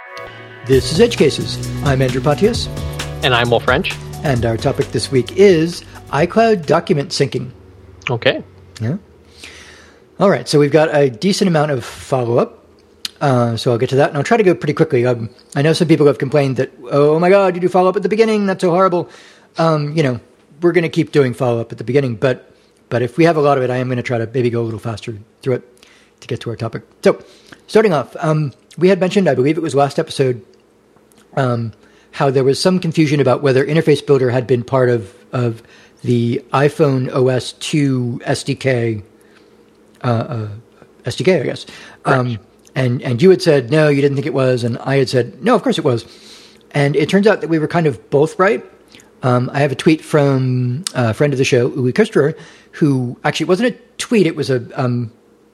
This is Edge Cases. I'm Andrew Pontius. And I'm Will French. And our topic this week is iCloud document syncing. Okay. Yeah. All right, so we've got a decent amount of follow-up. So I'll get to that, and I'll try to go pretty quickly. I know some people have complained that, oh my God, you do follow-up at the beginning, that's so horrible. We're going to keep doing follow-up at the beginning, but if we have a lot of it, I am going to try to maybe go a little faster through it to get to our topic. So, starting off, we had mentioned, I believe it was last episode, how there was some confusion about whether Interface Builder had been part of the iPhone OS 2 SDK, I guess. And you had said, no, you didn't think it was, and I had said, no, of course it was. And it turns out that we were kind of both right. I have a tweet from a friend of the show, Uwe Kusterer, who actually it wasn't a tweet, it was an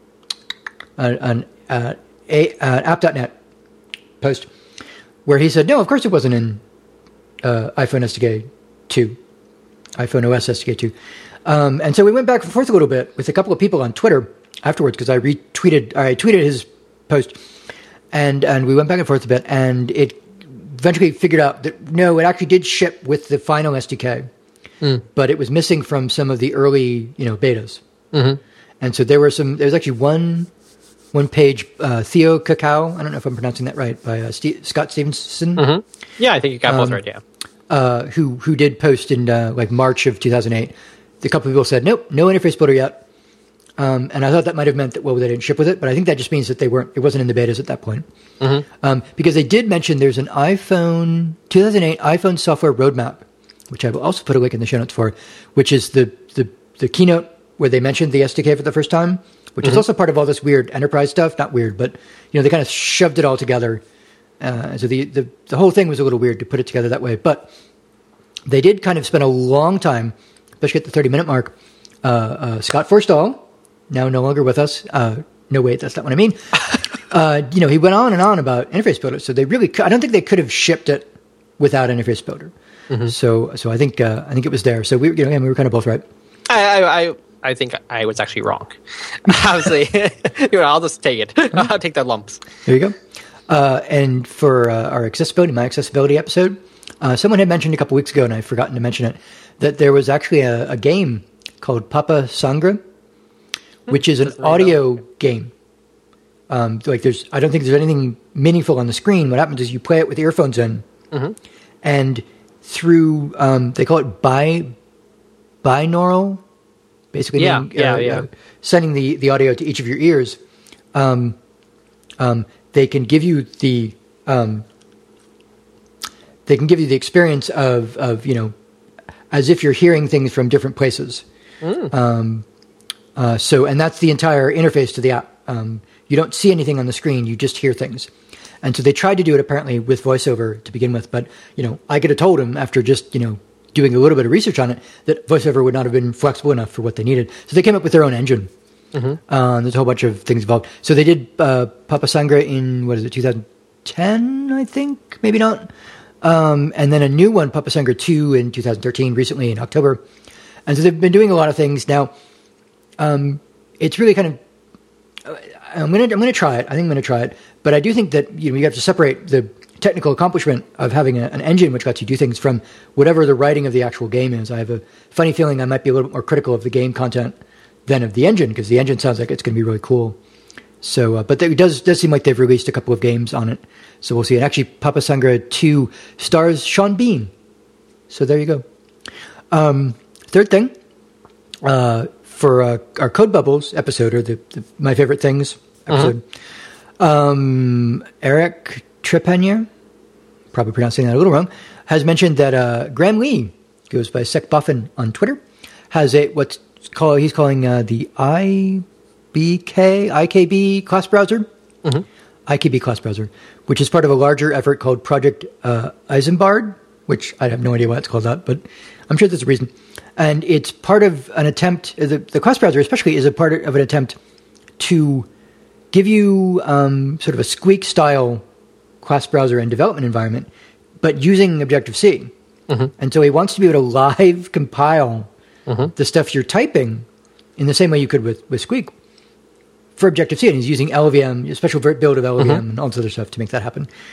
app.net post where he said, no, of course it wasn't in iPhone SDK 2, iPhone OS SDK 2. And so we went back and forth a little bit with a couple of people on Twitter afterwards because I tweeted his post, and we went back and forth a bit, and it eventually figured out that no, it actually did ship with the final SDK, but it was missing from some of the early betas. Mm-hmm. And so there's actually one page, Theo Cacao, I don't know if I'm pronouncing that right, by Scott Stevenson. Mm-hmm. Yeah, I think you got both right, yeah. Who did post in March of 2008. A couple of people said, nope, no interface builder yet. And I thought that might have meant that, well, they didn't ship with it, but I think that just means that it wasn't in the betas at that point. Mm-hmm. Because they did mention there's an 2008 iPhone software roadmap, which I will also put a link in the show notes for, which is the keynote where they mentioned the SDK for the first time, which is also part of all this weird enterprise stuff. Not weird, but they kind of shoved it all together. So the whole thing was a little weird to put it together that way, but they did kind of spend a long time, especially at the 30-minute mark. Scott Forstall, now no longer with us. No, wait, that's not what I mean. He went on and on about Interface Builder. So they really, I don't think they could have shipped it without Interface Builder. Mm-hmm. So I think it was there. So we were kind of both right. I think I was actually wrong. Obviously, I'll just take it. Mm-hmm. I'll take the lumps. There you go. And for my accessibility episode, someone had mentioned a couple weeks ago, and I've forgotten to mention it, that there was actually a game called Papa Sangre, which is an audio game. I don't think there's anything meaningful on the screen. What happens is you play it with earphones in, and through they call it binaural, basically sending the audio to each of your ears. They can give you the experience of as if you're hearing things from different places. And that's the entire interface to the app. You don't see anything on the screen; you just hear things. And so they tried to do it apparently with VoiceOver to begin with, but I could have told them after just doing a little bit of research on it that VoiceOver would not have been flexible enough for what they needed. So they came up with their own engine. Mm-hmm. There's a whole bunch of things involved. So they did Papa Sangre in 2010, I think, maybe not. And then a new one, Papa Sangre 2, in 2013, recently in October. And so they've been doing a lot of things now. It's really kind of. I'm gonna try it. I think I'm gonna try it. But I do think that you have to separate the technical accomplishment of having an engine which lets you do things from whatever the writing of the actual game is. I have a funny feeling I might be a little bit more critical of the game content than of the engine, because the engine sounds like it's going to be really cool. So, but it does seem like they've released a couple of games on it. So we'll see. And actually, Papa Sangre 2 stars Sean Bean. So there you go. Third thing, for our Code Bubbles episode, or my favorite things episode, Eric Trepanier, probably pronouncing that a little wrong, has mentioned that Graham Lee, goes by SecBuffin on Twitter, has he's calling the IKB class browser, IKB class browser, which is part of a larger effort called Project Isambard, which I have no idea why it's called that, but I'm sure there's a reason. And it's part of an attempt, the class browser especially is a part of an attempt to give you sort of a Squeak-style class browser and development environment, but using Objective-C. And so he wants to be able to live compile the stuff you're typing in the same way you could with Squeak for Objective-C. And he's using LLVM, a special build of LLVM and all this other stuff to make that happen.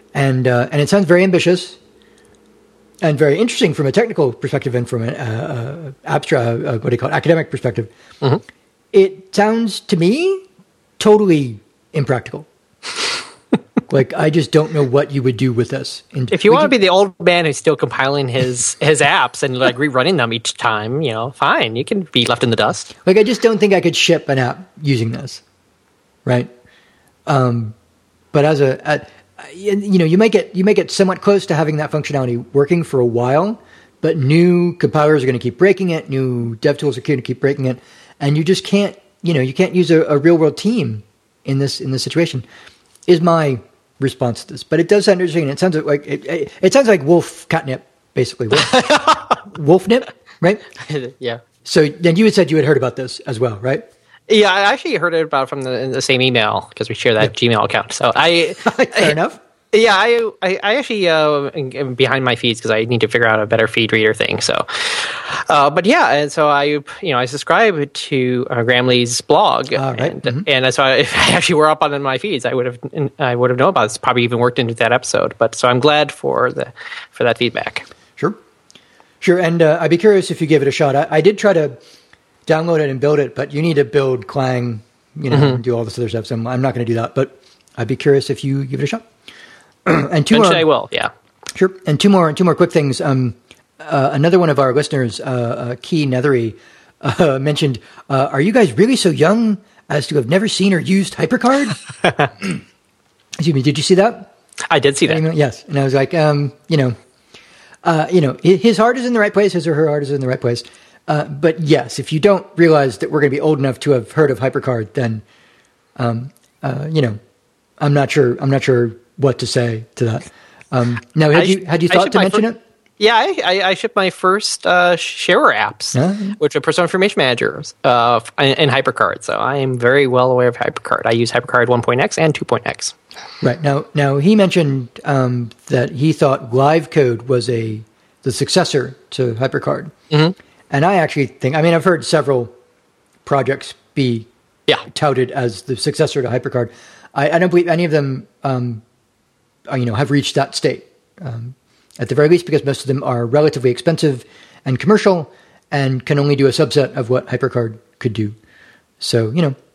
and it sounds very ambitious and very interesting from a technical perspective and from an abstract, what do you call it, academic perspective. Mm-hmm. It sounds to me totally impractical. Like, I just don't know what you would do with this. And if you want to be the old man who's still compiling his apps and like rerunning them each time, fine, you can be left in the dust. Like, I just don't think I could ship an app using this, right? But as you might get somewhat close to having that functionality working for a while, but new compilers are going to keep breaking it, new dev tools are going to keep breaking it, and you just can't, you can't use a real world team in this situation. Is my response to this, but it does sound interesting. It sounds like it sounds like wolf catnip, basically. Wolf nip, right? Yeah. So then you had said you had heard about this as well, right? Yeah, I actually heard it about from the same email because we share that Gmail account. So fair enough. Yeah, I actually am behind my feeds because I need to figure out a better feed reader thing. So, but yeah, and so I subscribe to Graham Lee's blog, right. And so if I actually were up on my feeds, I would have known about this. Probably even worked into that episode. But so I'm glad for that feedback. Sure, and I'd be curious if you gave it a shot. I did try to download it and build it, but you need to build Clang, and do all this other stuff. So I'm not going to do that, but I'd be curious if you give it a shot. And two Eventually more, I will, yeah. Sure. And two more quick things. Another one of our listeners, Key Nethery, mentioned, are you guys really so young as to have never seen or used HyperCard? Excuse me, did you see that? I did see that. Yes. And I was like, his heart is in the right place, his or her heart is in the right place. But yes, if you don't realize that we're going to be old enough to have heard of HyperCard, then, I'm not sure what to say to that. Now, had you thought to mention it? Yeah, I shipped my first sharer apps, which are Personal Information Managers in HyperCard. So I am very well aware of HyperCard. I use HyperCard 1.x and 2.x. Right. Now he mentioned that he thought LiveCode was the successor to HyperCard. Mm-hmm. And I actually think, I've heard several projects be touted as the successor to HyperCard. I don't believe any of them have reached that state, at the very least, because most of them are relatively expensive and commercial and can only do a subset of what HyperCard could do. So,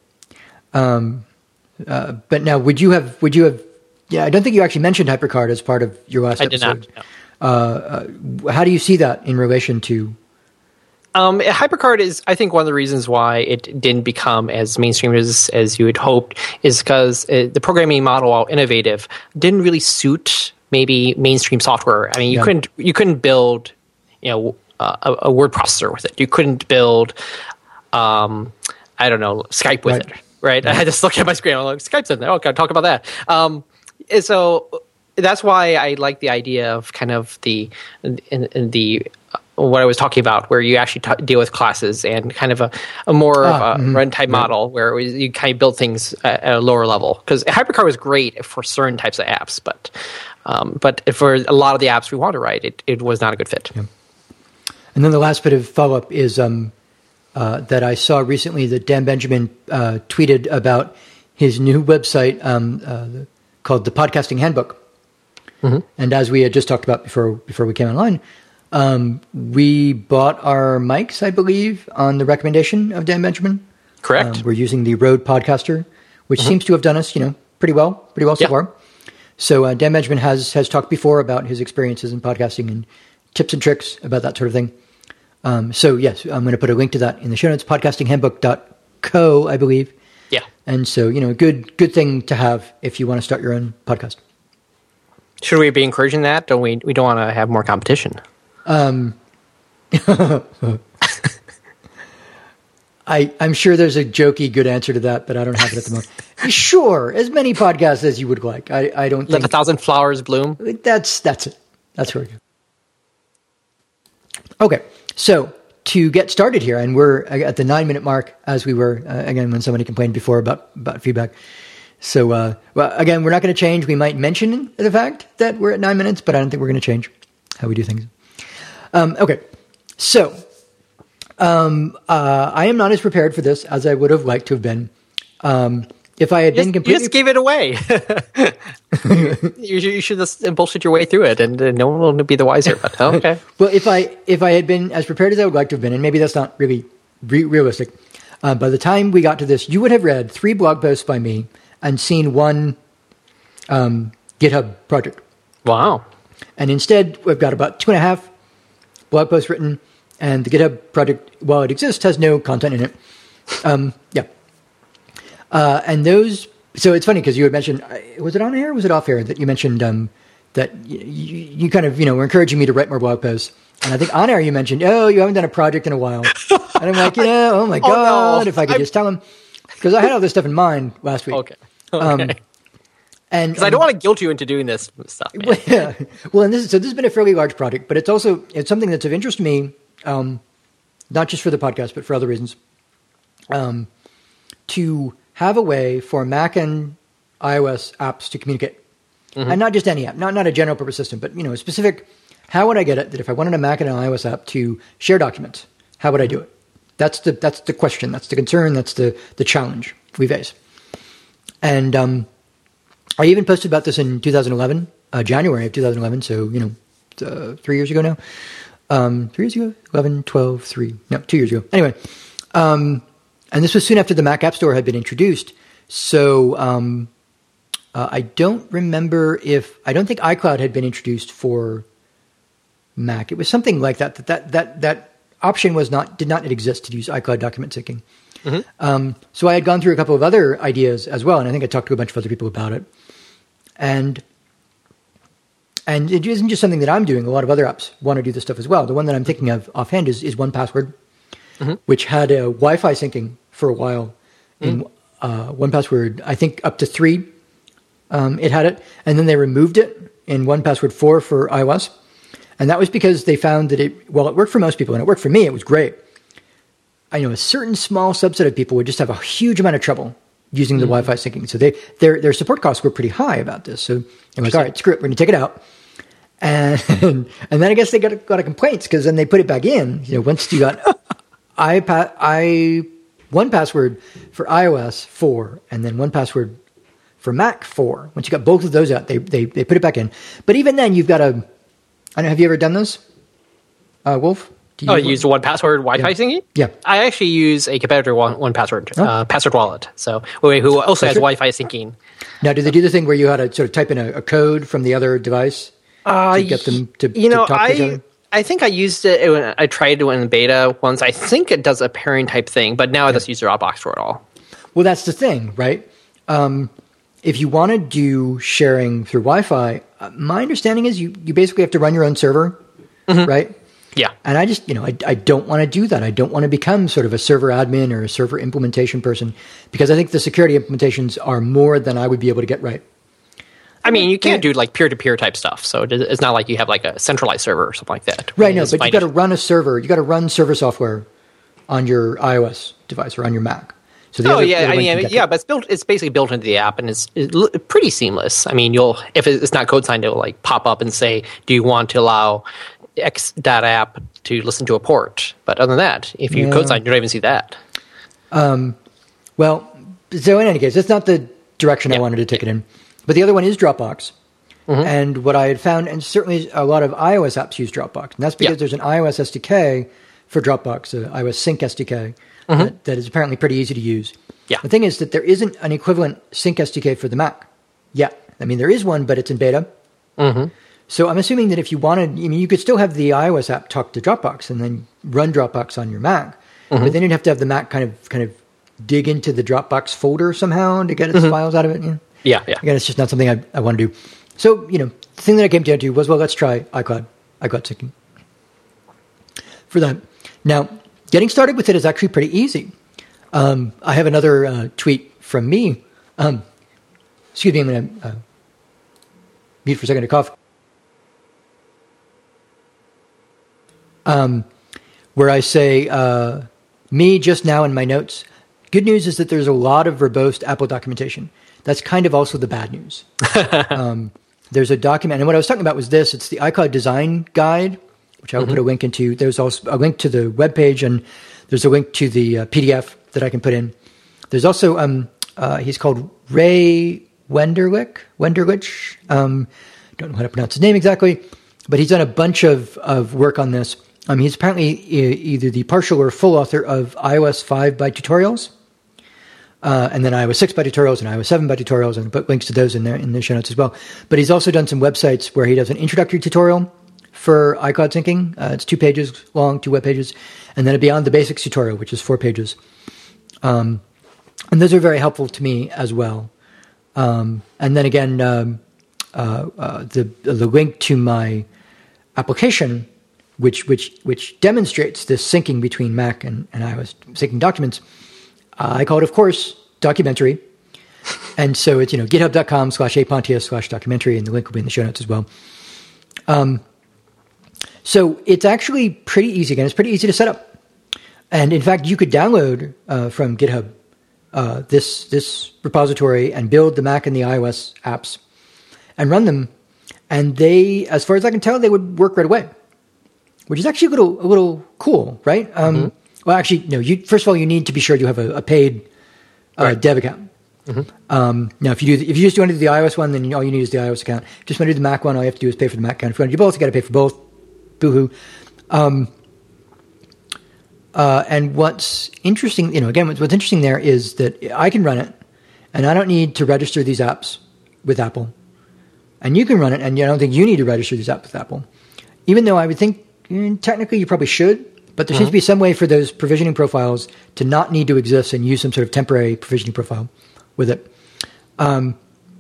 but now would you have, I don't think you actually mentioned HyperCard as part of your last episode. I did not. No. How do you see that in relation to? HyperCard is, I think, one of the reasons why it didn't become as mainstream as you had hoped is because the programming model, while innovative, didn't really suit maybe mainstream software. You couldn't build, a word processor with it. You couldn't build, Skype with it, right? I had to look at my screen. I'm like, Skype's in there. Okay, talk about that. And so that's why I like the idea of kind of the what I was talking about, where you actually deal with classes and kind of a more of a runtime model where you kind of build things at a lower level. Because HyperCard was great for certain types of apps, but for a lot of the apps we want to write, it was not a good fit. Yeah. And then the last bit of follow-up is that I saw recently that Dan Benjamin tweeted about his new website called the Podcasting Handbook. Mm-hmm. And as we had just talked about before we came online, we bought our mics, I believe, on the recommendation of Dan Benjamin. Correct. We're using the Rode Podcaster, which seems to have done us, pretty well so far. So Dan Benjamin has talked before about his experiences in podcasting and tips and tricks about that sort of thing. So yes, I'm going to put a link to that in the show notes, podcastinghandbook.co, I believe. Yeah. And so, good thing to have if you want to start your own podcast. Should we be encouraging that? We don't want to have more competition. I'm sure there's a jokey good answer to that, but I don't have it at the moment. Sure, as many podcasts as you would like. I don't think... Let 1,000 flowers bloom? That's it. That's where we go. Okay, so to get started here, and we're at the 9-minute mark, as we were, again, when somebody complained before about feedback. So, again, we're not going to change. We might mention the fact that we're at 9 minutes, but I don't think we're going to change how we do things. Okay, so I am not as prepared for this as I would have liked to have been. if I had been You completely... just gave it away. you should just bullshit your way through it, and no one will be the wiser. But okay. Well, if I had been as prepared as I would like to have been, and maybe that's not really realistic, by the time we got to this, you would have read 3 blog posts by me and seen 1 GitHub project. Wow. And instead, we've got about 2.5 blog posts written, and the GitHub project, while it exists, has no content in it. Yeah. And those, so it's funny because you had mentioned, was it on air or was it off air that you mentioned that you kind of, were encouraging me to write more blog posts. And I think on air you mentioned, oh, you haven't done a project in a while. And I'm like, oh my God, no. If I could just tell him. Because I had all this stuff in mind last week. Okay. And I don't want to guilt you into doing this stuff. Man. Yeah. Well, and this has been a fairly large project, but it's something that's of interest to me, not just for the podcast, but for other reasons, to have a way for Mac and iOS apps to communicate. Mm-hmm. And not just any app, not a general purpose system, but a specific, how would I get it that if I wanted a Mac and an iOS app to share documents, how would I do it? That's the question, that's the concern, that's the challenge we face. And I even posted about this in 2011, January of 2011, so 3 years ago now. 3 years ago? 11, 12, 3. No, 2 years ago. Anyway, and this was soon after the Mac App Store had been introduced. So I don't remember I don't think iCloud had been introduced for Mac. It was something like that option did not exist to use iCloud document syncing. Mm-hmm. So I had gone through a couple of other ideas as well, and I think I talked to a bunch of other people about it. And it isn't just something that I'm doing. A lot of other apps want to do this stuff as well. The one that I'm thinking of offhand is 1Password, mm-hmm. which had a Wi-Fi syncing for a while. In 1Password, I think up to 3, it had it. And then they removed it in 1Password 4 for iOS. And that was because they found that it worked for most people, and it worked for me. It was great. I know a certain small subset of people would just have a huge amount of trouble using the Wi-Fi syncing. So their support costs were pretty high about this. So I'm like, all right, screw it, we're going to take it out. And then I guess they got a complaints because then they put it back in. Once you got 1Password for iOS 4 and then 1Password for Mac 4. Once you got both of those out, they put it back in. But even then, you've got I don't know, have you ever done this, Wolf? You use 1Password Wi-Fi syncing? Yeah. I actually use a competitor 1Password, Password Wallet. So who also has Wi-Fi syncing. Now, do they do the thing where you had to sort of type in a code from the other device to get them to talk to each other? I think I used it when I tried it in beta once. I think it does a pairing type thing, but now I just use Dropbox for it all. Well, that's the thing, right? If you want to do sharing through Wi-Fi, my understanding is you basically have to run your own server, mm-hmm. right? Yeah. And I just, I don't want to do that. I don't want to become sort of a server admin or a server implementation person because I think the security implementations are more than I would be able to get right. I mean, you can't do like peer-to-peer type stuff. So it's not like you have like a centralized server or something like that. Right. No, but you got to run a server. You got to run server software on your iOS device or on your Mac. So but it's basically built into the app and it's pretty seamless. I mean, if it's not code signed, it'll like pop up and say, do you want to allow X data app to listen to a port? But other than that, if you code sign, you don't even see that. Well, so in any case, that's not the direction I wanted to take it in. But the other one is Dropbox. Mm-hmm. And what I had found, and certainly a lot of iOS apps use Dropbox, and that's because there's an iOS SDK for Dropbox, an iOS Sync SDK, mm-hmm. that is apparently pretty easy to use. Yeah. The thing is that there isn't an equivalent Sync SDK for the Mac yet. I mean, there is one, but it's in beta. Mm-hmm. So I'm assuming that if you wanted, you could still have the iOS app talk to Dropbox and then run Dropbox on your Mac, mm-hmm. but then you'd have to have the Mac kind of dig into the Dropbox folder somehow to get its mm-hmm. files out of it. Yeah. Again, it's just not something I want to do. So, the thing that I came down to was, let's try iCloud syncing for that. Now, getting started with it is actually pretty easy. I have another tweet from me. Excuse me, I'm going to mute for a second to cough. Where I say, me just now in my notes, good news is that there's a lot of verbose Apple documentation. That's kind of also the bad news. There's a document, and what I was talking about was this. It's the iCloud design guide, which I will mm-hmm. put a link into. There's also a link to the webpage, and there's a link to the PDF that I can put in. There's also He's called Ray Wenderlich. Don't know how to pronounce his name exactly, but he's done a bunch of work on this. He's apparently either the partial or full author of iOS 5 by tutorials, and then iOS 6 by tutorials and iOS 7 by tutorials, and put links to those in the show notes as well. But he's also done some websites where he does an introductory tutorial for iCloud syncing. It's 2 pages long, 2 web pages, and then a Beyond the Basics tutorial, which is 4 pages. And those are very helpful to me as well. And then again, the link to my application, which demonstrates this syncing between Mac and iOS syncing documents, I call it, of course, Documentary. And so it's, github.com/apontius/documentary, and the link will be in the show notes as well. So it's actually pretty easy. Again, it's pretty easy to set up. And in fact, you could download from GitHub this repository and build the Mac and the iOS apps and run them. And they, as far as I can tell, they would work right away, which is actually a little cool, right? Well, actually, no. First of all, you need to be sure you have a paid dev account. Now, if you just want to do the iOS one, then all you need is the iOS account. If you just want to do the Mac one, all you have to do is pay for the Mac account. If you want to do both, you got to pay for both. Boo-hoo. And what's interesting, again, what's interesting there is that I can run it, and I don't need to register these apps with Apple. And you can run it, and I don't think you need to register these apps with Apple. Even though I would think technically you probably should, but there seems to be some way for those provisioning profiles to not need to exist and use some sort of temporary provisioning profile with it. And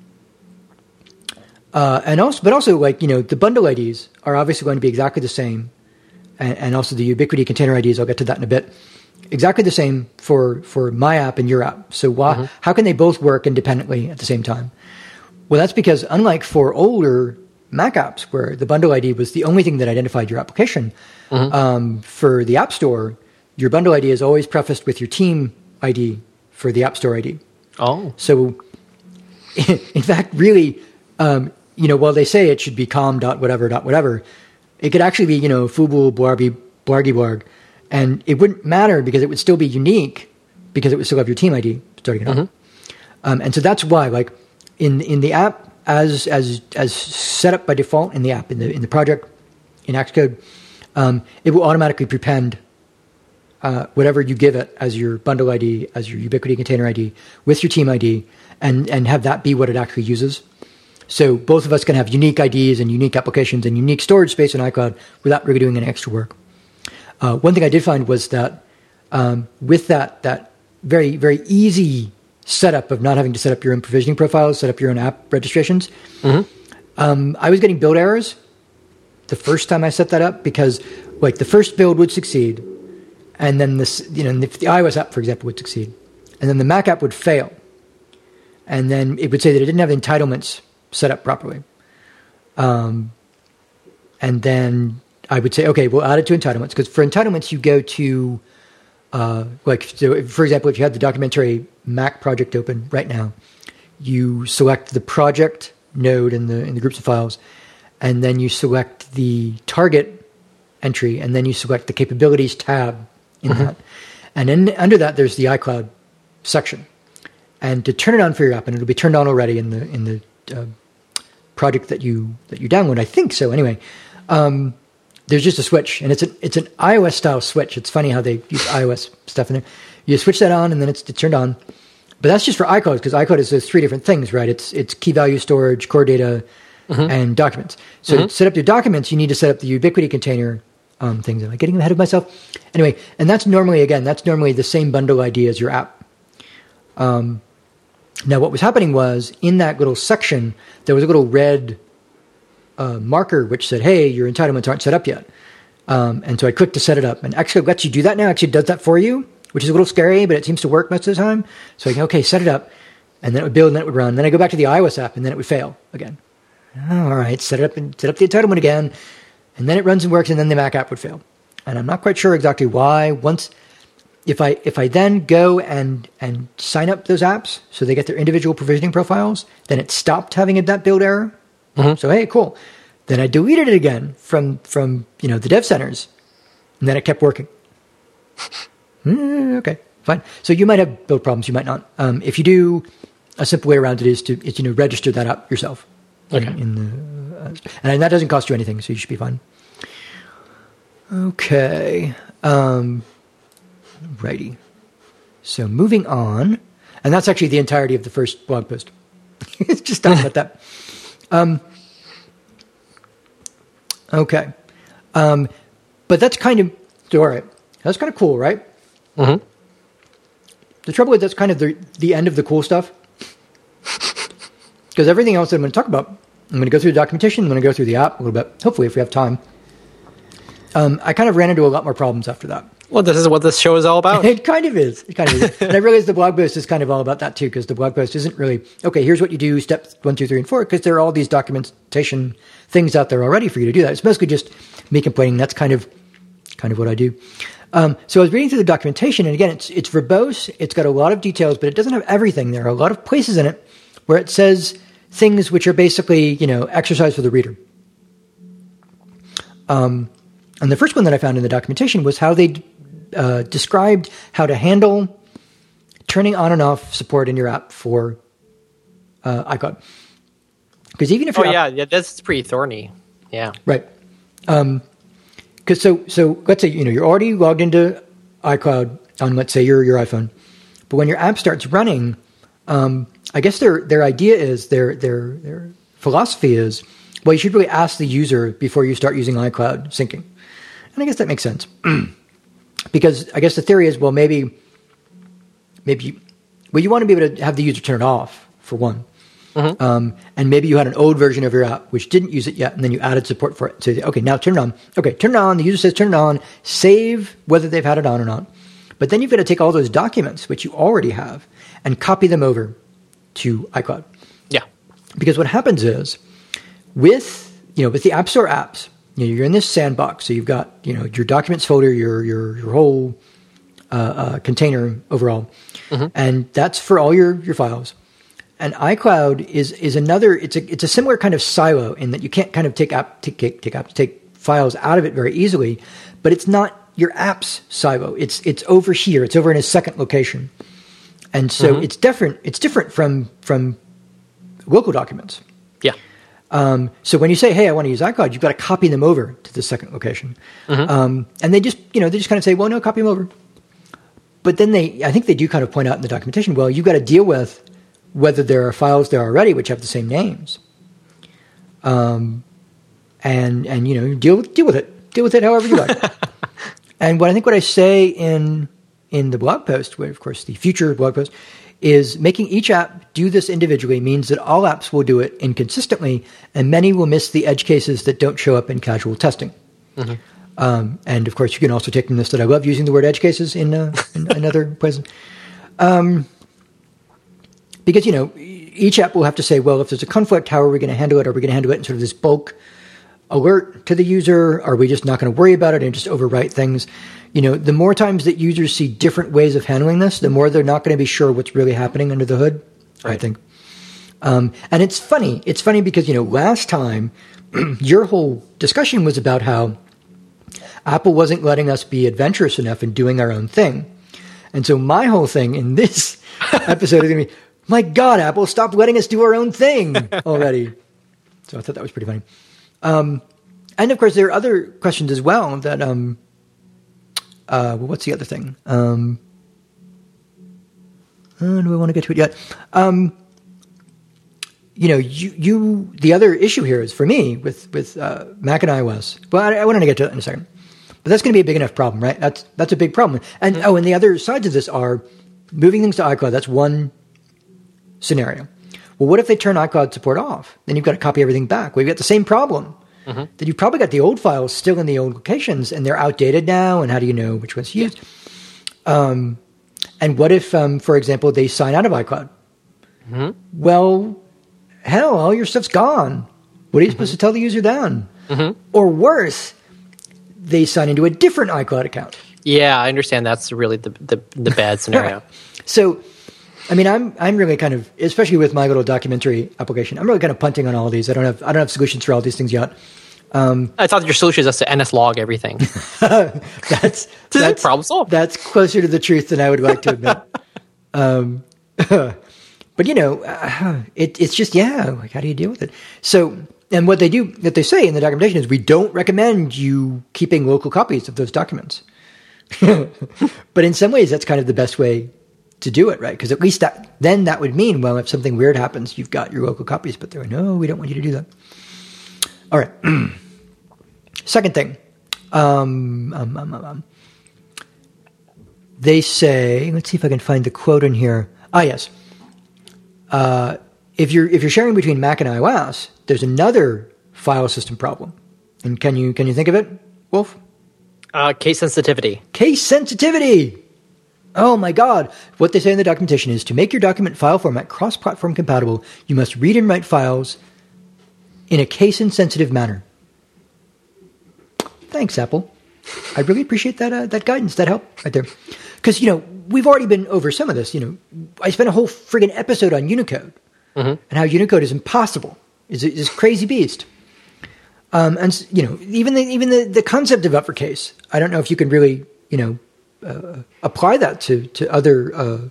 also, the bundle IDs are obviously going to be exactly the same. And also the Ubiquity container IDs, I'll get to that in a bit. Exactly the same for my app and your app. So how can they both work independently at the same time? Well, that's because unlike for older Mac apps where the bundle ID was the only thing that identified your application, for the App Store, your bundle ID is always prefaced with your team ID for the App Store ID. Oh. So, in fact, really, while they say it should be com.whatever, it could actually be, Fubu, Blargy, Blargy, and it wouldn't matter because it would still be unique because it would still have your team ID starting it off. And so that's why, in the app, as set up by default in the app, in the project, in Xcode, it will automatically prepend whatever you give it as your bundle ID, as your Ubiquity container ID, with your team ID, and have that be what it actually uses. So both of us can have unique IDs and unique applications and unique storage space in iCloud without really doing any extra work. One thing I did find was that with that very, very easy setup of not having to set up your own provisioning profiles, set up your own app registrations, I was getting build errors the first time I set that up because the first build would succeed, and then the iOS app, for example, would succeed, and then the Mac app would fail, and then it would say that it didn't have the entitlements set up properly. And then I would say, okay, we'll add it to entitlements, because for entitlements, you go to, for example, if you had the Documentary Mac project open right now, you select the project node in the groups of files, and then you select the target entry, and then you select the capabilities tab in that. And then under that, there's the iCloud section. And to turn it on for your app, and it'll be turned on already in the project that you download, I think so. Anyway, there's just a switch, and it's an iOS style switch. It's funny how they use iOS stuff in there. You switch that on, and then it's turned on. But that's just for iCloud, because iCloud is those 3 different things, right? It's key value storage, core data, and documents. So to set up your documents, you need to set up the Ubiquity container things. Am I getting ahead of myself? Anyway, and that's normally the same bundle ID as your app. Now, what was happening was, in that little section, there was a little red marker which said, hey, your entitlements aren't set up yet. And so I clicked to set it up. And Xcode lets you do that now. Actually, it does that for you, which is a little scary, but it seems to work most of the time. So I go, okay, set it up. And then it would build, and then it would run. Then I go back to the iOS app, and then it would fail again. Oh, all right, set up the entitlement again. And then it runs and works, and then the Mac app would fail. And I'm not quite sure exactly why. If I then go and sign up those apps so they get their individual provisioning profiles, then it stopped having that build error. So, hey, cool. Then I deleted it again from the dev centers, and then it kept working. Okay. Fine. So you might have build problems. You might not. If you do, a simple way around it is to register that up yourself. Okay. And that doesn't cost you anything, so you should be fine. Okay. Righty. So moving on, and that's actually the entirety of the first blog post. It's just talking about that. Okay. But that's kind of, all right. That's kind of cool, right? Mm-hmm. The trouble is that's kind of the end of the cool stuff. Because everything else that I'm going to talk about, I'm going to go through the documentation, I'm going to go through the app a little bit, hopefully if we have time. I kind of ran into a lot more problems after that. Well, this is what this show is all about. It kind of is. And I realize the blog post is kind of all about that too, because the blog post isn't really, okay, here's what you do, steps 1, 2, 3, and 4, because there are all these documentation things out there already for you to do that. It's mostly just me complaining. That's kind of what I do. So I was reading through the documentation, and again, it's verbose. It's got a lot of details, but it doesn't have everything. There are a lot of places in it where it says things which are basically, exercise for the reader. And the first one that I found in the documentation was how they described how to handle turning on and off support in your app for iCloud. Because even if that's pretty thorny. Yeah, right. Because so let's say you're already logged into iCloud on, let's say, your iPhone, but when your app starts running, I guess their idea is their philosophy is, well, you should really ask the user before you start using iCloud syncing, and I guess that makes sense because I guess the theory is, well, maybe you want to be able to have the user turn it off for one. Mm-hmm. And maybe you had an old version of your app which didn't use it yet, and then you added support for it. So, okay, now turn it on. Okay, turn it on. The user says turn it on. Save whether they've had it on or not. But then you've got to take all those documents, which you already have, and copy them over to iCloud. Yeah. Because what happens is, with the App Store apps, you're in this sandbox. So you've got your documents folder, your whole container overall, mm-hmm. and that's for all your files. And iCloud is another. It's a similar kind of silo in that you can't kind of take files out of it very easily, but it's not your app's silo. It's over here. It's over in a second location, and so mm-hmm. it's different. It's different from local documents. Yeah. So when you say, "Hey, I want to use iCloud," you've got to copy them over to the second location, mm-hmm. And they just kind of say, "Well, no, copy them over." But then I think they do kind of point out in the documentation, well, you've got to deal with whether there are files there already which have the same names, and deal with it however you like. And what I say in the blog post, where of course the future blog post, is making each app do this individually means that all apps will do it inconsistently, and many will miss the edge cases that don't show up in casual testing. Mm-hmm. And of course, you can also take from this that I love using the word edge cases in other places. Because, each app will have to say, well, if there's a conflict, how are we going to handle it? Are we going to handle it in sort of this bulk alert to the user? Are we just not going to worry about it and just overwrite things? The more times that users see different ways of handling this, the more they're not going to be sure what's really happening under the hood, right. I think. And it's funny. It's funny because, last time your whole discussion was about how Apple wasn't letting us be adventurous enough in doing our own thing. And so my whole thing in this episode is going to be, my God, Apple, stop letting us do our own thing already. So I thought that was pretty funny. And of course, there are other questions as well that, what's the other thing? Do I want to get to it yet? The other issue here is for me with Mac and iOS. Well, I want to get to that in a second. But that's going to be a big enough problem, right? That's a big problem. And mm-hmm. And the other sides of this are moving things to iCloud. That's one scenario. Well, what if they turn iCloud support off? Then you've got to copy everything back. Well, you've got the same problem. Mm-hmm. That you've probably got the old files still in the old locations, and they're outdated now, and how do you know which ones to use? And what if, for example, they sign out of iCloud? Mm-hmm. Well, hell, all your stuff's gone. What are you mm-hmm. supposed to tell the user then? Mm-hmm. Or worse, they sign into a different iCloud account. Yeah, I understand. That's really the bad scenario. So, I'm really kind of, especially with my little documentary application, I'm really kind of punting on all of these. I don't have solutions for all these things yet. I thought your solution is just to NSLog everything. That's problem solved. That's closer to the truth than I would like to admit. But it's just like, how do you deal with it? So, and what they say in the documentation is we don't recommend you keeping local copies of those documents. But in some ways, that's kind of the best way to do it, right? Because at least that would mean, well, if something weird happens, you've got your local copies. But they're like, no, we don't want you to do that. All right. Second thing. They say, let's see if I can find the quote in here. Yes. If you're sharing between Mac and iOS, there's another file system problem. And can you think of it, Wolf? Case sensitivity. Case sensitivity. Oh my God. What they say in the documentation is to make your document file format cross-platform compatible, you must read and write files in a case-insensitive manner. Thanks, Apple. I really appreciate that guidance, that help right there. Because, we've already been over some of this. I spent a whole friggin' episode on Unicode and how Unicode is impossible. Is this crazy beast. And even the concept of uppercase, I don't know if you can really, apply that to other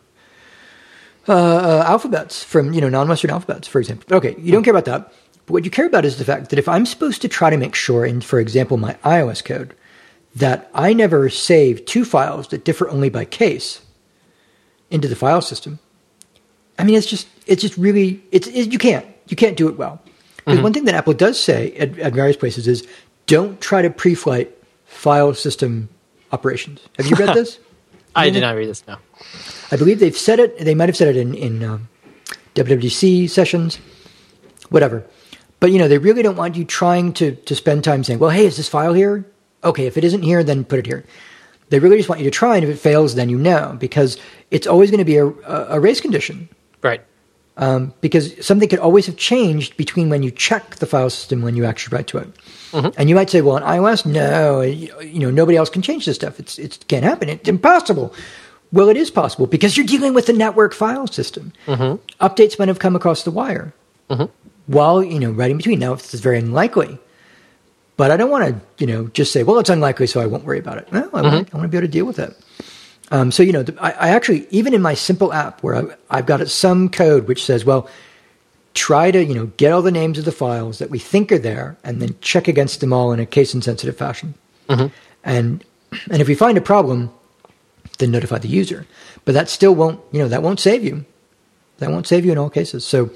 alphabets from, non-Western alphabets, for example. Okay, you don't care about that. But what you care about is the fact that if I'm supposed to try to make sure in, for example, my iOS code, that I never save two files that differ only by case into the file system, I mean, it's just really, you can't do it well. Because one thing that Apple does say at various places is don't try to pre-flight file system operations. Have you read this? I did not read this, no. I believe they've said it. They might have said it in WWDC sessions, whatever. But, they really don't want you trying to spend time saying, well, hey, is this file here? Okay, if it isn't here, then put it here. They really just want you to try, and if it fails, then because it's always going to be a race condition. Right. Because something could always have changed between when you check the file system when you actually write to it. And you might say, well, on iOS, no, nobody else can change this stuff. It can't happen. It's impossible. Well, it is possible because you're dealing with the network file system. Updates might have come across the wire while, writing between. Now, it's very unlikely. But I don't want to, just say, well, it's unlikely, so I won't worry about it. No, I want to be able to deal with it. So, I actually, even in my simple app where I've got some code which says, well, try to, get all the names of the files that we think are there and then check against them all in a case-insensitive fashion. And if we find a problem, then notify the user. But that still won't, that won't save you. That won't save you in all cases. So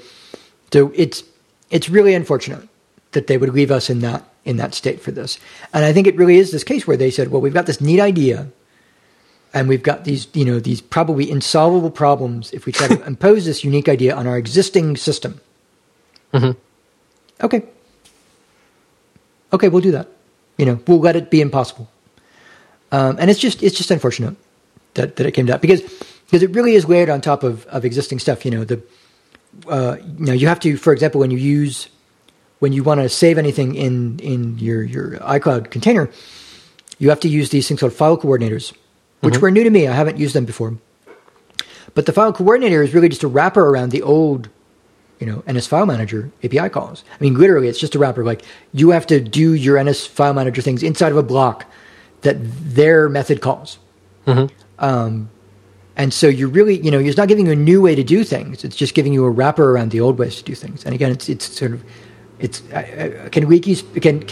it's really unfortunate that they would leave us in that state for this. And I think it really is this case where they said, well, we've got this neat idea and we've got these, these probably insolvable problems if we try to impose this unique idea on our existing system. Okay, we'll do that. We'll let it be impossible. And it's just unfortunate that it came to that because it really is layered on top of existing stuff. You have to, for example, when you want to save anything in your iCloud container, you have to use these things called file coordinators, which were new to me. I haven't used them before. But the file coordinator is really just a wrapper around the old, NS File Manager API calls. I mean, literally, it's just a wrapper. Like, you have to do your NS File Manager things inside of a block that their method calls. And so you're really, it's not giving you a new way to do things. It's just giving you a wrapper around the old ways to do things. And again, it's sort of, can wikis,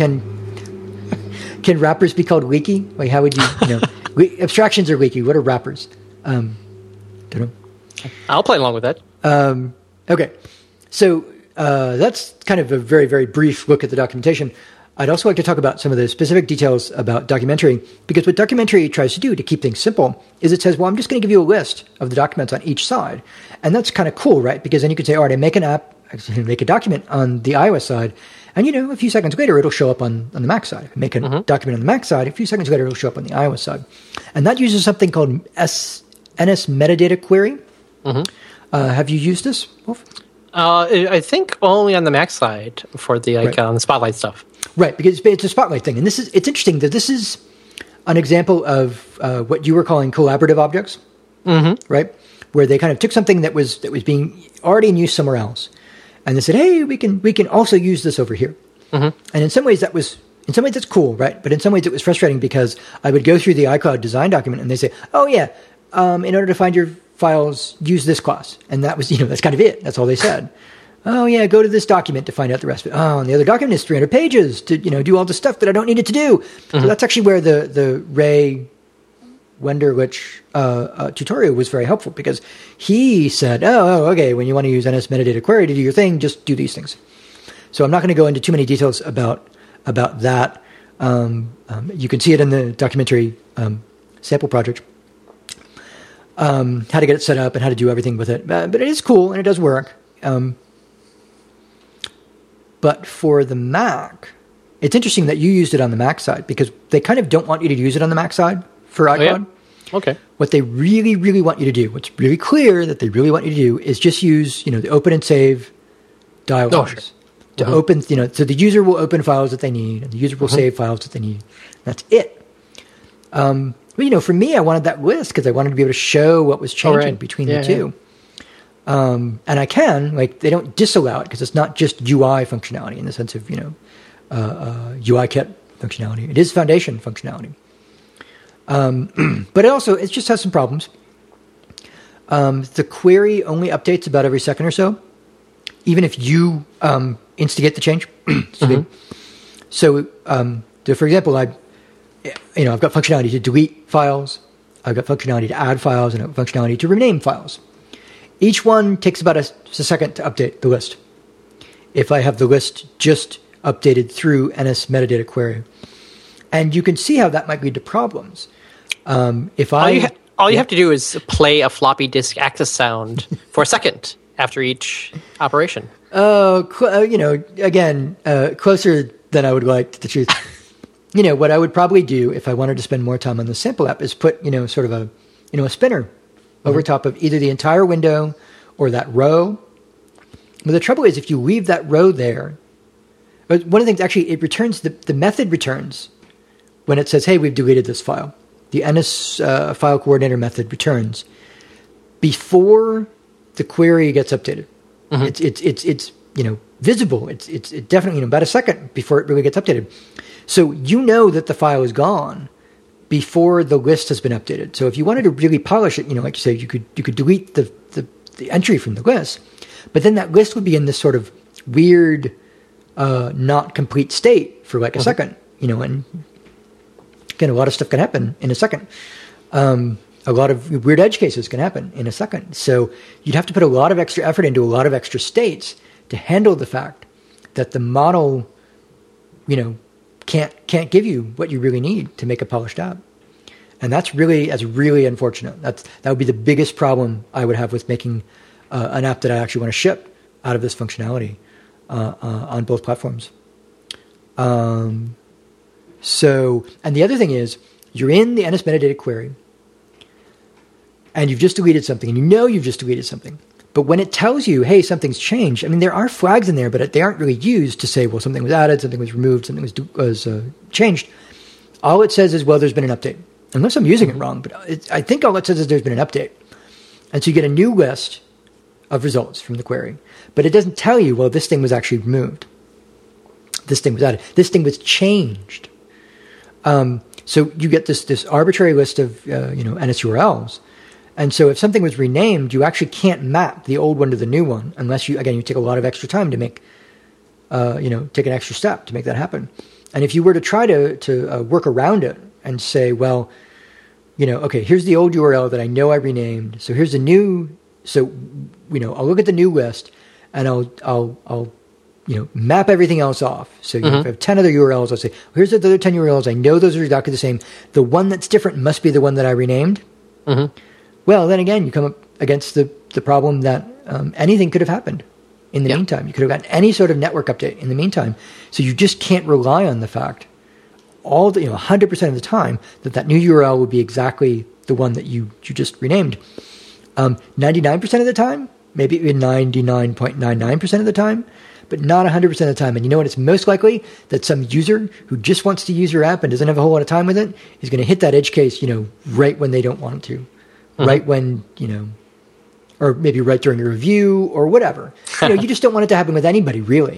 can wrappers be called wiki? Like, how would you, abstractions are wiki. What are wrappers? Don't know. I'll play along with that. Okay. So that's kind of a very, very brief look at the documentation. I'd also like to talk about some of the specific details about documentary, because what documentary tries to do to keep things simple is it says, well, I'm just going to give you a list of the documents on each side. And that's kind of cool, right? Because then you could say, all right, I make a document on the iOS side, and, a few seconds later, it'll show up on the Mac side. I make a document on the Mac side, a few seconds later, it'll show up on the iOS side. And that uses something called NS Metadata Query. Have you used this, Wolf? I think only on the Mac side for the on the Spotlight stuff. Right, because it's a Spotlight thing. And it's interesting that this is an example of what you were calling collaborative objects, right? Where they kind of took something that was being already in use somewhere else, and they said, hey, we can also use this over here. And in some ways that was in some ways that's cool, right? But in some ways it was frustrating because I would go through the iCloud design document and they say, oh yeah, in order to find your files, use this class. And that was, that's kind of it. That's all they said. Oh yeah, go to this document to find out the rest of it. Oh, and the other document is 300 pages to, do all the stuff that I don't need it to do. So that's actually where the Ray Wenderlich tutorial was very helpful, because he said, okay, when you want to use NS metadata query to do your thing, just do these things. So I'm not going to go into too many details about that. You can see it in the documentary sample project, how to get it set up and how to do everything with it. But it is cool and it does work. But for the Mac, it's interesting that you used it on the Mac side, because they kind of don't want you to use it on the Mac side for iCloud. Oh, yeah? Okay. What they really, really want you to do, what's really clear that they really want you to do, is just use, the open and save dialogs. Oh, sure. To open, so the user will open files that they need, and the user will save files that they need. That's it. But, for me, I wanted that list because I wanted to be able to show what was changing between the two. And I can, they don't disallow it because it's not just UI functionality in the sense of, UIKit functionality. It is foundation functionality. But it just has some problems. The query only updates about every second or so, even if you instigate the change. So, for example, I've got functionality to delete files, I've got functionality to add files, and I've got functionality to rename files. Each one takes about a second to update the list, if I have the list just updated through NS metadata query. And you can see how that might lead to problems. All you have to do is play a floppy disk access sound for a second after each operation. Again, closer than I would like to the truth. What I would probably do if I wanted to spend more time on the sample app is put, sort of a spinner over top of either the entire window or that row. But the trouble is, if you leave that row there, one of the things, actually, it returns, the method returns when it says, hey, we've deleted this file. The NS file coordinator method returns before the query gets updated. It's visible. It's definitely about a second before it really gets updated. So that the file is gone before the list has been updated. So if you wanted to really polish it, like you say, you could delete the entry from the list, but then that list would be in this sort of weird, not complete state for a second, and again, a lot of stuff can happen in a second. A lot of weird edge cases can happen in a second. So you'd have to put a lot of extra effort into a lot of extra states to handle the fact that the model, can't give you what you really need to make a polished app. And that's really unfortunate. That would be the biggest problem I would have with making an app that I actually want to ship out of this functionality on both platforms. So, and the other thing is, you're in the NS metadata query, and you've just deleted something, and you've just deleted something. But when it tells you, hey, something's changed, there are flags in there, but they aren't really used to say, well, something was added, something was removed, something was changed. All it says is, well, there's been an update. Unless I'm using it wrong, but I think all it says is there's been an update. And so you get a new list of results from the query. But it doesn't tell you, well, this thing was actually removed. This thing was added. This thing was changed. So you get this arbitrary list of NS URLs. And so if something was renamed, you actually can't map the old one to the new one unless you take a lot of extra time to make, take an extra step to make that happen. And if you were to try to work around it and say, well, okay, here's the old URL that I know I renamed. So here's the new. So I'll look at the new list and I'll map everything else off. So if I have 10 other URLs, I'll say, well, here's the other 10 URLs. I know those are exactly the same. The one that's different must be the one that I renamed. Well, then again, you come up against the problem that anything could have happened in the meantime. You could have gotten any sort of network update in the meantime. So you just can't rely on the fact 100% of the time that new URL would be exactly the one that you just renamed. 99% of the time, maybe even 99.99% of the time, but not 100% of the time. And you know what? It's most likely that some user who just wants to use your app and doesn't have a whole lot of time with it is going to hit that edge case, right when they don't want to, right when, or maybe right during a review or whatever. You just don't want it to happen with anybody, really.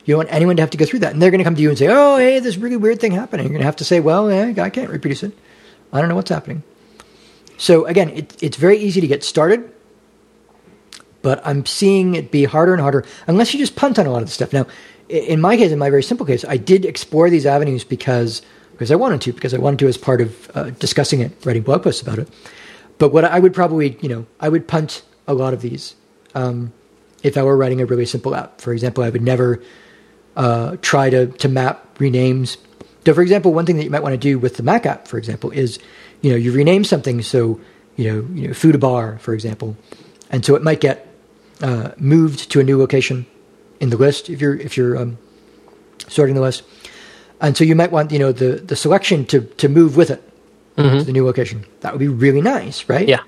You don't want anyone to have to go through that. And they're going to come to you and say, oh, hey, this really weird thing happened. And you're going to have to say, well, I can't reproduce it. I don't know what's happening. So again, it's very easy to get started, but I'm seeing it be harder and harder unless you just punt on a lot of the stuff. Now, in my case, in my very simple case, I did explore these avenues because I wanted to as part of discussing it, writing blog posts about it. But what I would probably, I would punt a lot of these if I were writing a really simple app. For example, I would never try to map renames. So, for example, one thing that you might want to do with the Mac app, for example, is, you rename something. So, food bar, for example, and so it might get moved to a new location in the list if you're sorting the list. And so you might want, the selection to move with it to the new location. That would be really nice, right? Yeah.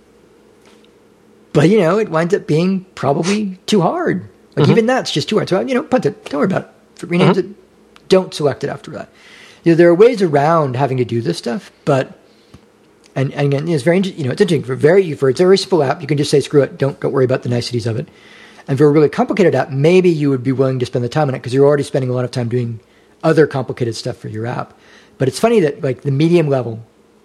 But, it winds up being probably too hard. Like, even that's just too hard. So, punt it. Don't worry about it. If it renames it, don't select it after that. There are ways around having to do this stuff, but, and again, it's very, it's interesting. For a very simple app, you can just say, screw it. Don't worry about the niceties of it. And for a really complicated app, maybe you would be willing to spend the time on it because you're already spending a lot of time doing other complicated stuff for your app. But it's funny that, like, the medium level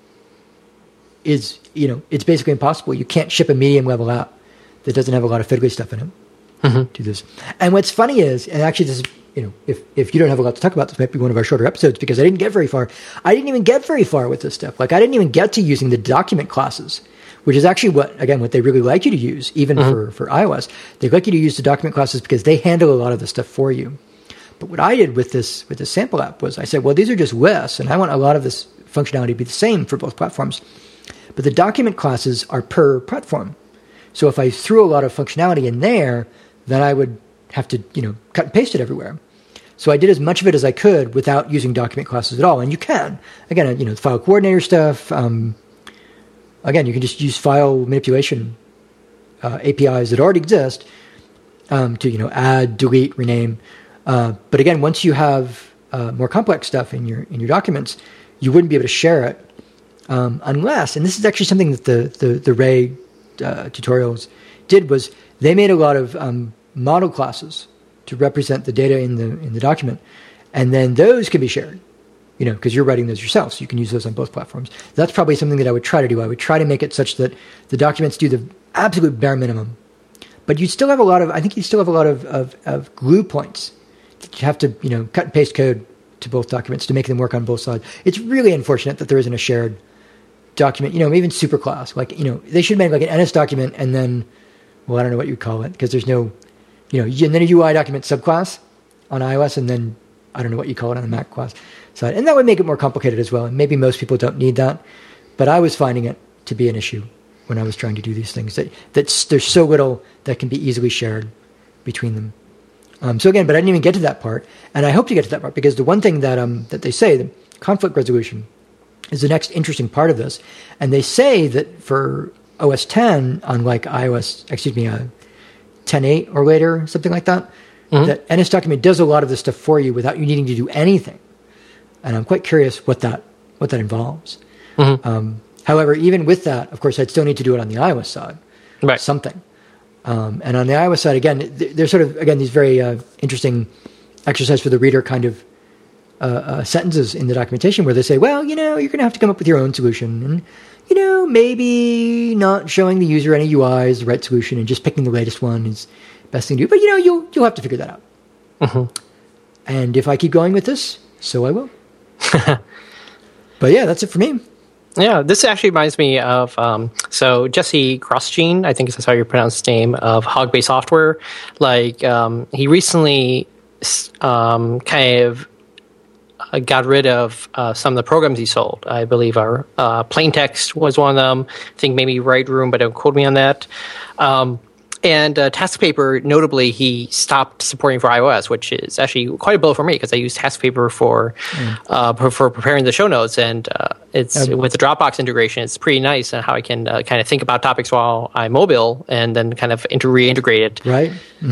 is, it's basically impossible. You can't ship a medium level app that doesn't have a lot of fiddly stuff in it. Do this. And what's funny is, and actually this is, if you don't have a lot to talk about, this might be one of our shorter episodes because I didn't get very far. I didn't even get very far with this stuff. Like, I didn't even get to using the document classes, which is actually what they really like you to use, even for iOS. They like you to use the document classes because they handle a lot of the stuff for you. But what I did with this sample app was I said, well, these are just lists, and I want a lot of this functionality to be the same for both platforms. But the document classes are per platform. So if I threw a lot of functionality in there, then I would have to, cut and paste it everywhere. So I did as much of it as I could without using document classes at all. And you can. Again, the file coordinator stuff. Again, you can just use file manipulation APIs that already exist to, add, delete, rename. But again, once you have more complex stuff in your documents, you wouldn't be able to share it unless, and this is actually something that the Ray tutorials did, was they made a lot of model classes to represent the data in the document, and then those can be shared, because you're writing those yourself, so you can use those on both platforms. That's probably something that I would try to do. I would try to make it such that the documents do the absolute bare minimum, but you still have a lot of glue points that you have to, cut and paste code to both documents to make them work on both sides. It's really unfortunate that there isn't a shared document, even superclass. Like, they should make like an NS document and then, well, I don't know what you'd call it because there's no, and then a UI document subclass on iOS, and then I don't know what you call it on the Mac class side. And that would make it more complicated as well. And maybe most people don't need that. But I was finding it to be an issue when I was trying to do these things, that there's so little that can be easily shared between them. So again, but I didn't even get to that part. And I hope to get to that part because the one thing that they say, the conflict resolution, is the next interesting part of this. And they say that for OS 10, unlike iOS, 10.8 or later, something like that, that NS document does a lot of this stuff for you without you needing to do anything. And I'm quite curious what that involves. However, even with that, of course, I'd still need to do it on the iOS side, right? Something. And on the iOS side, again, there's sort of, again, these very interesting exercise for the reader kind of sentences in the documentation where they say, well, you're going to have to come up with your own solution. And, maybe not showing the user any UI is the right solution and just picking the latest one is the best thing to do. But, you'll have to figure that out. And if I keep going with this, so I will. But yeah, that's it for me. Yeah, this actually reminds me of, so Jesse Grosjean, I think that's how you pronounce his name, of Hogbay Software. Like, he recently kind of got rid of some of the programs he sold. I believe our Plain Text was one of them. I think maybe Write Room, but don't quote me on that. And TaskPaper, notably, he stopped supporting for iOS, which is actually quite a blow for me because I use TaskPaper for preparing the show notes, and it's with the Dropbox integration, it's pretty nice and how I can kind of think about topics while I'm mobile and then kind of reintegrate it. Right.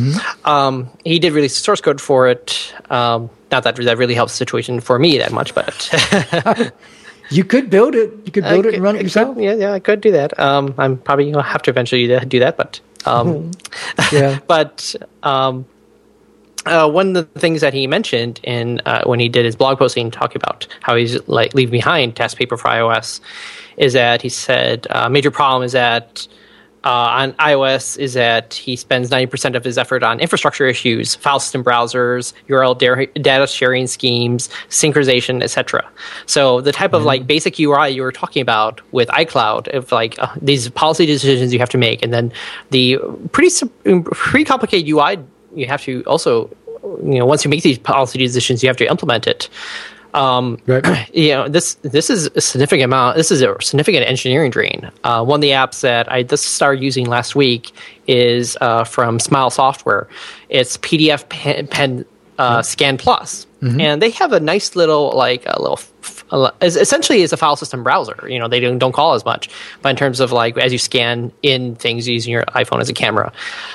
He did release source code for it. Not that really helps the situation for me that much, but you could build it. You could build it and run it yourself. Yeah, I could do that. I'm probably going to have to eventually do that, but. Yeah. But one of the things that he mentioned in when he did his blog posting talking about how he's like leaving behind test paper for iOS is that he said major problem is that on iOS is that he spends 90% of his effort on infrastructure issues, file system browsers, URL data sharing schemes, synchronization, etc. So the type of like basic UI you were talking about with iCloud, of like these policy decisions you have to make, and then the pretty complicated UI you have to also, once you make these policy decisions, you have to implement it. Right. This is a significant amount. This is a significant engineering drain. One of the apps that I just started using last week is from Smile Software. It's PDF Pen Scan Plus, and they have a nice little essentially it's a file system browser. They don't call as much, but in terms of like as you scan in things using your iPhone as a camera.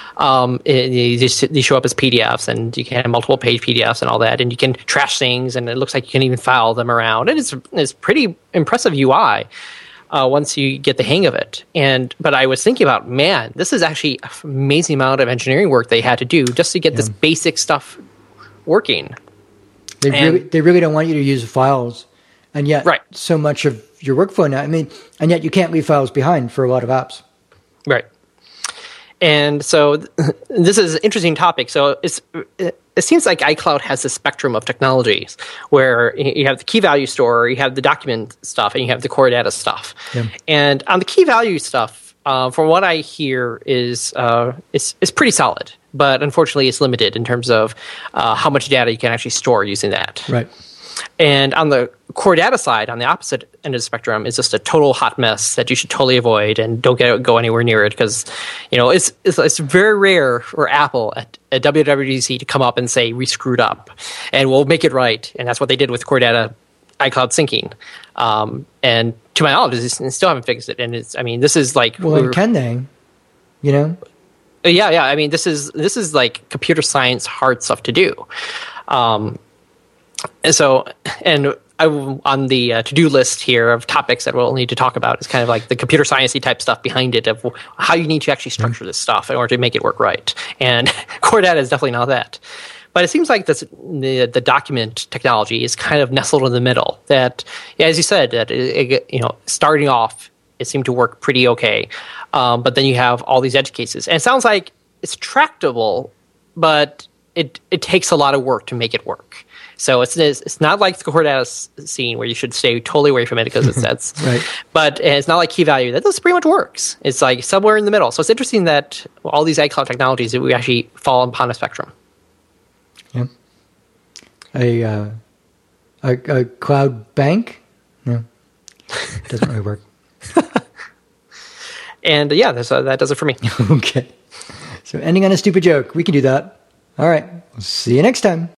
They show up as PDFs, and you can have multiple page PDFs and all that, and you can trash things, and it looks like you can even file them around, and it's pretty impressive UI once you get the hang of it. But I was thinking about, man, this is actually an amazing amount of engineering work they had to do just to get this basic stuff working. They really don't want you to use files, and yet so much of your workflow now. And yet you can't leave files behind for a lot of apps. Right. And so this is an interesting topic. So it seems like iCloud has a spectrum of technologies where you have the key value store, you have the document stuff, and you have the core data stuff. Yeah. And on the key value stuff, from what I hear, is pretty solid. But unfortunately, it's limited in terms of how much data you can actually store using that. Right. And on the core data side, on the opposite end of the spectrum, is just a total hot mess that you should totally avoid and don't go anywhere near it, because it's very rare for Apple at WWDC to come up and say we screwed up and we'll make it right. And that's what they did with core data iCloud syncing. And to my knowledge, they still haven't fixed it. And this is like, and can they? Yeah. This is like computer science hard stuff to do. On the to-do list here of topics that we'll need to talk about is kind of like the computer sciencey type stuff behind it of how you need to actually structure this stuff in order to make it work right. And core data is definitely not that. But it seems like the document technology is kind of nestled in the middle. That, as you said, that starting off, it seemed to work pretty okay. But then you have all these edge cases. And it sounds like it's tractable, but it takes a lot of work to make it work. So it's not like the core data scene where you should stay totally away from it because that's right. But it's not like key value. That pretty much works. It's like somewhere in the middle. So it's interesting that all these iCloud technologies that we actually fall upon a spectrum. Yeah. A cloud bank? No. Doesn't really work. And that does it for me. Okay. So ending on a stupid joke. We can do that. All right. See you next time.